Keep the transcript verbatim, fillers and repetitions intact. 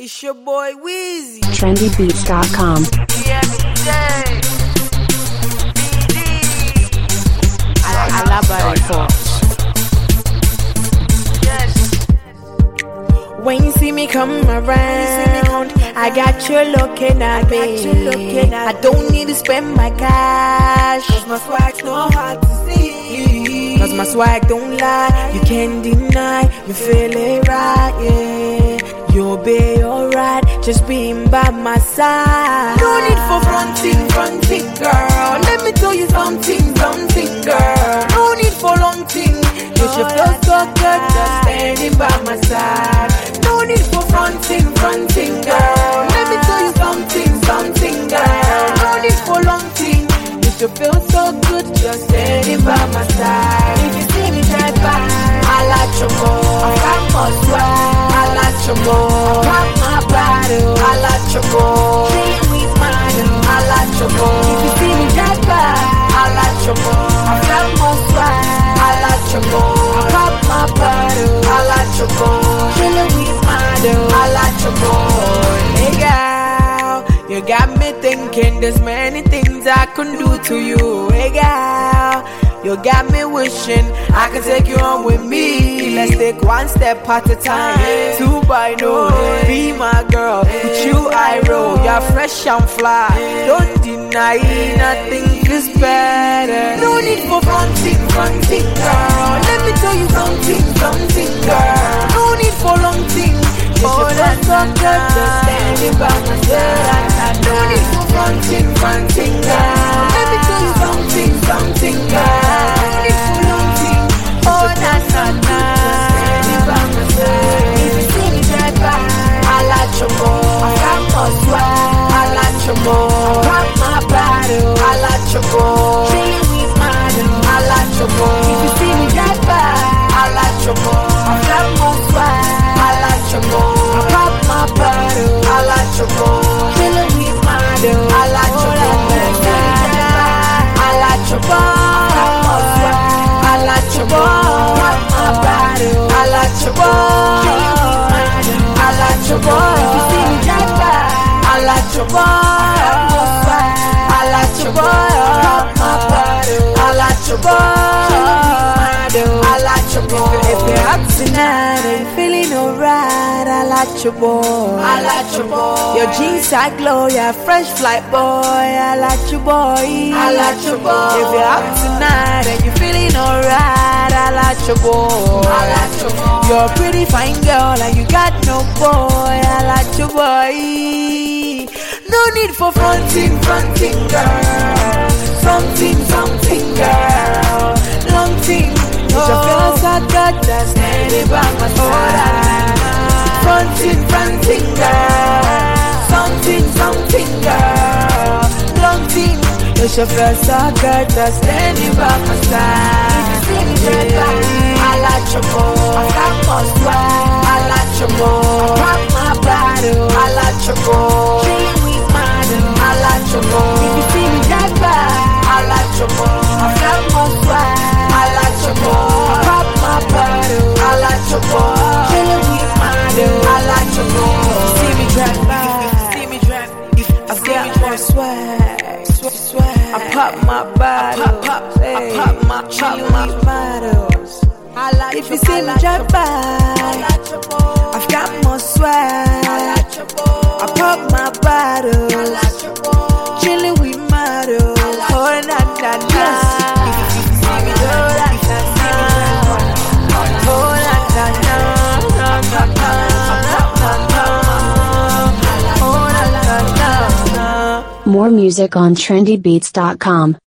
It's your boy Weezy. trendy beats dot com. Yes. When you see me come around, I got you looking at me. I don't need to spend my cash, cause my swag's not hard to see. Cause my swag don't lie, you can't deny. You feel it right, yeah. You'll be alright, just being by my side. No need for fronting, fronting, girl. Let me tell you something, something, girl. No need for long thing. You should feel so good just standing by my side. No need for fronting, fronting, girl. Let me tell you something, something, girl. No need for long thing. You should feel so good just standing by my side. If you see me drive by, I like your more. I got more swag. I like your more. I pop my bottle. I like your more. Clean with mine. I like your more. If you see me drive by, I like your more. I got more swag. I like your more. I pop my bottle. I like your more. Chillin' with mine. I like your more. Hey girl, you got me thinking there's many things I can do to you. Hey girl, you got me wishing I could take you on with me. Let's take one step at a time. Two by no, be my girl. With you I roll. You're fresh and fly. Don't deny nothing is better. No need for fronting, fronting, girl. Let me tell you something, something, girl. No need for long thing. Oh, that's so good. Just standing by my side. No need for fronting, fronting, girl. Let me tell you something, something, girl. No need for long thing. Oh, that's so good. Standing by my side. If you see me drive by, I like your more. I got more swag. I like your more. I pop my bottle. I like your more. Chillin' with mine. I like your more. If you see me drive by, I like your more. I got more swag. I like your more. I pop my bottle. I like your more. Chillin' with mine. I like your more. If you see me drive by, I like your more. I got more swag. I like your more. Pop my bottle. I like your more. Chillin' with mine. I like your more. If you see me drive by, I like your more. I got more swag. I like your more. Pop my bottle. I like your more. Chillin' with mine. I like your more. If you're up tonight and you're feeling alright, I like your boy. I like your boy. Your jeans are glow, you're a fresh flight boy. I like your boy. I like your boy. If you're up tonight and you're feeling alright, I like your boy. I like your boy. You're a pretty fine girl and you got no boy. I like your boy. No need for fronting, fronting, girl. Something, something, girl. Long thing. You should feel so good just standing by my side. Fronting, fronting, girl. Something, something, girl. Long thing. You should feel so good just standing by my side. If you see me drive by, I like your more. I got more swag. I like your more. I pop my bottle. I like your more. Chillin' with mine. I like your more. If you see me drive by, I like your more. I got more swag. I like your more. I pop my bottle. I like your more. Chillin' with mine. I like your more. See me drive by. See me drive. I've got more swag. Swag. I pop my bottle. I pop, pop, hey. I pop my chillin' with bottles. I like if you see me drive by, I like your boy. I've got more swag. I like your boy. I pop my bottle. I like your boy. Chillin' with models. Like oh na na na. If you see me do that, see me drive by. Oh na na na na na na. Oh na na na na. More music on trendy beats dot com.